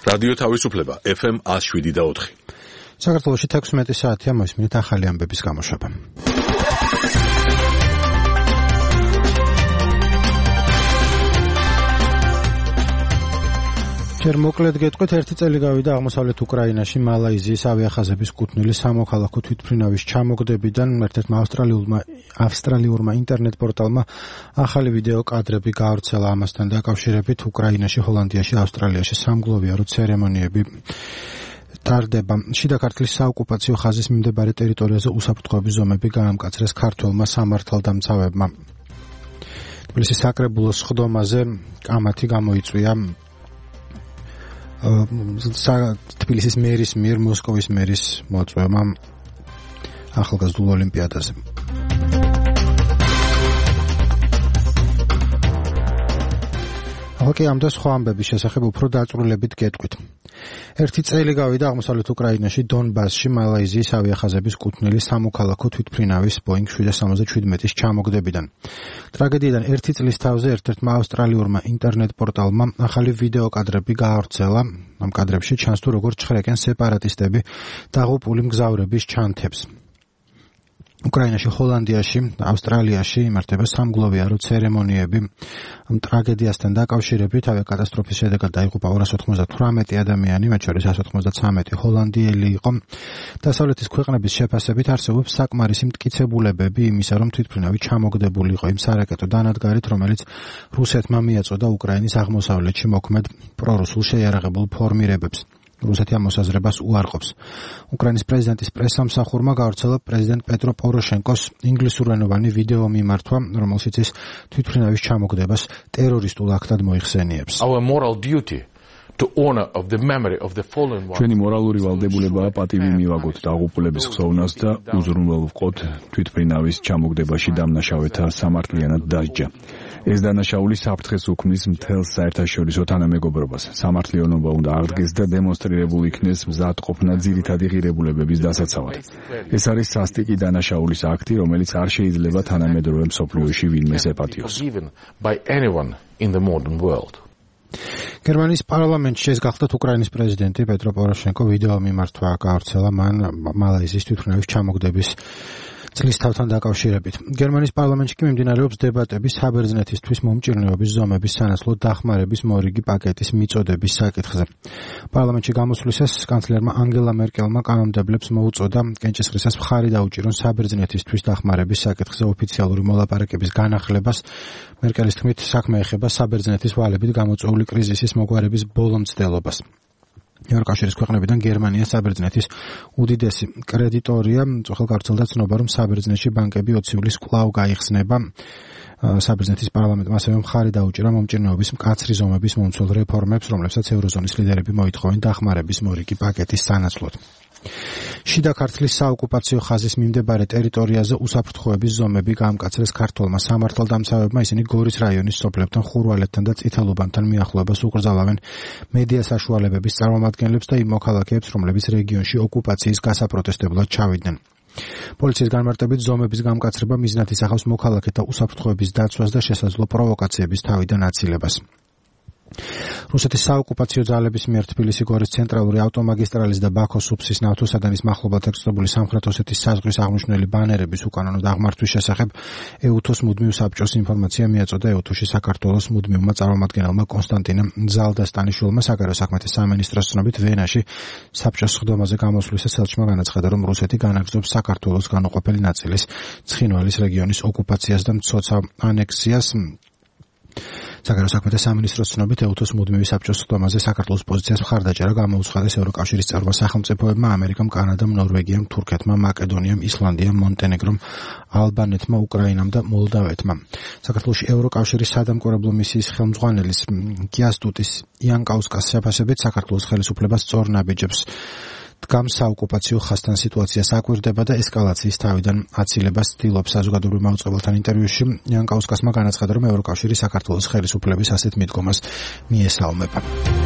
რადიო თავისუფლება FM 107.4. საქართველოში 16 საათია მოისმინეთ ახალი ამბების გამოშვება. ჯერ მოკლედ გეტყვით, ერთი წელი გავიდა აღმოსავლეთ უკრაინაში მალაიზიის ავიახაზების კუთვნილი სამოქალაქო თვითმფრინავის ჩამოგდებიდან ერთ-ერთმა ავსტრალიურმა ინტერნეტ პორტალმა ახალი ვიდეო კადრები გაავრცელა ამასთან დაკავშირებით. უკრაინაში, ჰოლანდიაში, ავსტრალიაში სამგლოვიარო ცერემონიები ტარდება. შიდა ქართლის საოკუპაციო ხაზის მიმდებარე ტერიტორიაზე უსაფრთხოების ზომები გაამკაცრეს ქართველმა სამართალდამცავებმა. თბილისის საკრებულოს სხდომაზე კამათი გამოიწვია თბილისის მერის მიერ მოსკოვის მერის მოწვევამ ახალგაზრდულ ოლიმპიადაზე. ახლა კი ამ და სხვა ამბების შესახებ უფრო დაწვრილებით გეტყვით. ერთი წელი გავიდა აღმოსავლეთ უკრაინაში დონბასში მალაიზიის ავიახაზების კუთვნილი სამოქალაქო თვითმფრინავის Boeing 777-ის ჩამოგდებიდან. ტრაგედიიდან ერთი წლის თავზე ერთ-ერთმა ავსტრალიურმა ინტერნეტ პორტალმა ახალი ვიდეო კადრები გაავრცელა. ამ კადრებში ჩანს თუ როგორ ჩხრეკენ სეპარატისტები დაღუპული მგზავრების ჩანთებს. უკრაინაში, ჰოლანდიაში, ავსტრალიაში იმართება სამგლოვიარო ცერემონიები. ამ ტრაგედიასთან დაკავშირებით ავიაკატასტროფის შედეგად დაიღუპა 298 ადამიანი, მათ შორის 193 ჰოლანდიელი იყო. დასავლეთის ქვეყნების შეფასებით არსებობს საკმარისი მტკიცებულებები იმისა, რომ თვითმფრინავი ჩამოგდებული იყო იმ სარაკეტო დანადგარით, რომელიც რუსეთმა მიაწოდა უკრაინის აღმოსავლეთში მოქმედ პრორუსულ შეიარაღებულ ფორმირებებს. რუსეთი ამ მოსაზრებას უარყოფს. უკრაინის პრეზიდენტის პრესსამსახურმა გავრცელა პრეზიდენტ პეტრო პოროშენკოს ინგლისურენოვანი ვიდეო მიმართვა, რომელშიც ის თვითმფრინავის ჩამოგდებას ტერორისტულ აქტად მოიხსენიებს. ჩვენი მორალური ვალდებულებაა პატივი მივაგოთ დაღუპულების ხსოვნას და უზრუნველყოთ თვითმფრინავის ჩამოგდებაში დამნაშავეთა სამართლიანად დასჯა. ეს დანაშაული საფრთხეს უქმნის მთელს საერთაშორისო თანამეგობრობას. სამართლიანობა უნდა აღდგეს და დემონსტრირებულ იქნეს მზადყოფნა ძირითადი ღირებულებების დასაცავად. ეს არის სასტიკი დანაშაულის აქტი, რომელიც არ შეიძლება თანამედროვე მსოფლიოში ვინმეს ეპატიოს. გერმანიის პარლამენტში ეს გახლდათ უკრაინის პრეზიდენტი პეტრო პოროშენკო ვიდეო მიმართვა გაავრცელა მან მალაიზიის თვითმფრინავის ჩამოგდების წლის თავთან დაკავშირებით. გერმანიის პარლამენტში კი მიმდინარეობს დებატები საბერძნეთისთვის მომჭირნეობის ზომების სანაცვლოდ დახმარების მორიგი პაკეტის მიწოდების საკითხზე. პარლამენტში გამოსვლისას კანცლერმა ანგელა მერკელმა კანონმდებლებს მოუწოდა კენჭისყრისას მხარი დაუჭირონ საბერძნეთისთვის დახმარების საკითხზე ოფიციალური მოლაპარაკების განახლებას. მერკელის თქმით, საქმე ეხება საბერძნეთის ვალებით გამოწვეული კრიზისის მოგვარების ბოლო მცდელობას. ევროკავშირის ქვეყნებიდან გერმანია საბერძნეთის უდიდესი კრედიტორია. წუხელ გავრცელდა ცნობა, რომ საბერძნეთში ბანკები 20 ივლისს კვლავ გაიხსნება. საბერძნეთის პარლამენტმა ასევე მხარი დაუჭირა მომჭირნეობის მკაცრი ზომების მომცველ რეფორმებს, რომლებსაც ევროზონის ლიდერები მოითხოვენ დახმარების მორიგი პაკეტის სანაცვლოდ. შიდა ქართლის საოკუპაციო ხაზის მიმდებარე ტერიტორიაზე უსაფრთხოების ზომები გაამკაცრეს ქართველმა სამართალდამცავებმა. ისინი გორის რაიონის სოფლებთან, ხურვალეთთან და წითალუბანთან მიახლოებას უკრძალავენ მედია საშუალებების წარმომადგენლებს და იმ მოქალაქეებს, რომლებიც რეგიონში ოკუპაციის გასაპროტესტებლად ჩავიდნენ. პოლიციის განმარტებით ზომების გამკაცრება მიზნად ისახავს მოქალაქეთა უსაფრთხოების დაცვას და შესაძლო პროვოკაციების თავიდან აცილებას. რუსეთის საოკუპაციო ძალების მიერ თბილისი-გორის ცენტრალური ავტომაგისტრალის და ბაქოს სუფსის ნავთოსადენის მახლობლად ექსპრესული სამხრეთ ოსეთის საზღვრის აღმნიშვნელი ბანერების უკანონო დაღმართვის შესახებ ეუთოს მუდმივ საბჭოს ინფორმაცია მიაწოდა ეუთოში საქართველოს მუდმივმა წარმომადგენელმა კონსტანტინე ზალდასტანიშვილმა. საგარეო საქმეთა სამინისტროს ცნობით ვენაში საბჭოს სხდომაზე გამოსვლისას ელჩმა განაცხადა, რომ რუსეთი განაგრძობს საქართველოს განუყოფელი ნაწილის ცხინვალის რეგიონის ოკუპაციას და მცოცავ ანექსიას. საგარეო საქმეთა სამინისტროს ცნობით ეუთოს მუდმივი საბჭოს სხდომაზე საქართველოს პოზიციას მხარდაჭერა გამოუცხადეს ევროკავშირის წევრ სახელმწიფოებმა, ამერიკამ, კანადამ, ნორვეგიამ, თურქეთმა, მაკედონიამ, ისლანდიამ, მონტენეგრომ, ალბანეთმა, უკრაინამ და მოლდავეთმა. საქართველოში ევროკავშირის სადამკვირვებლო მისიის ხელმძღვანელის კიასტუტის იანკაუსკას შეფასებით საქართველოს ხელისუფლებას სწორ ნაბიჯებს დგამს საოკუპაციო ხაზთან სიტუაციას აკვირდება და ესკალაციის თავიდან აცილებას ცდილობს. საზოგადოებრივ მაუწყებელთან ინტერვიუში იანკაუსკასმა განაცხადა, რომ ევროკავშირი საქართველოს ხელისუფლების ასეთ მიდგომას მიესალმება.